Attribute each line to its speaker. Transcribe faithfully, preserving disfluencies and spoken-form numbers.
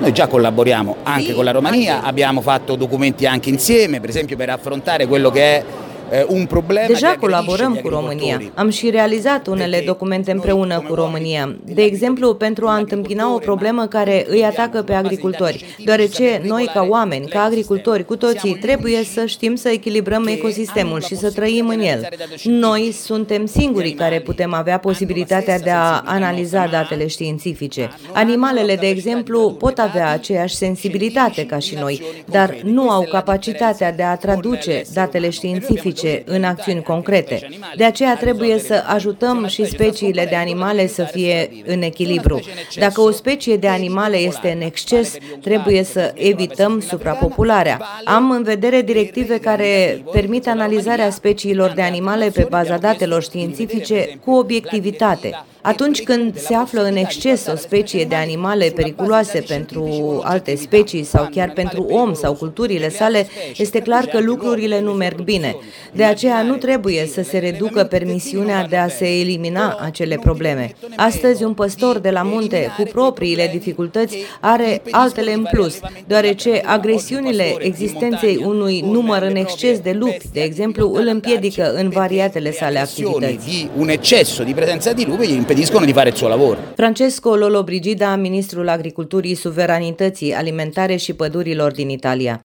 Speaker 1: Noi già collaboriamo anche con la Romania, abbiamo fatto documenti anche insieme, per esempio per affrontare quello che è un problem.
Speaker 2: Deja colaborăm cu România. Am și realizat unele documente împreună cu România. De exemplu, pentru a întâmpina o problemă care îi atacă pe agricultori, deoarece noi ca oameni, ca agricultori, cu toții trebuie să știm să echilibrăm ecosistemul și să trăim în el. Noi suntem singurii care putem avea posibilitatea de a analiza datele științifice. Animalele, de exemplu, pot avea aceeași sensibilitate ca și noi, dar nu au capacitatea de a traduce datele științifice în acțiuni concrete. De aceea trebuie să ajutăm și speciile de animale să fie în echilibru. Dacă o specie de animale este în exces, trebuie să evităm suprapopularea. Am în vedere directive care permit analizarea speciilor de animale pe baza datelor științifice cu obiectivitate. Atunci când se află în exces o specie de animale periculoase pentru alte specii sau chiar pentru om sau culturile sale, este clar că lucrurile nu merg bine. De aceea nu trebuie să se reducă permisiunea de a se elimina acele probleme. Astăzi, un păstor de la munte cu propriile dificultăți are altele în plus, deoarece agresiunile existenței unui număr în exces de lupi, de exemplu, îl împiedică în variatele sale activități.
Speaker 1: Un eccesso di presenza di lupi gli impediscono di fare il suo lavoro.
Speaker 2: Francesco Lollobrigida, ministrul Agriculturii, Suveranității Alimentare și Pădurilor din Italia.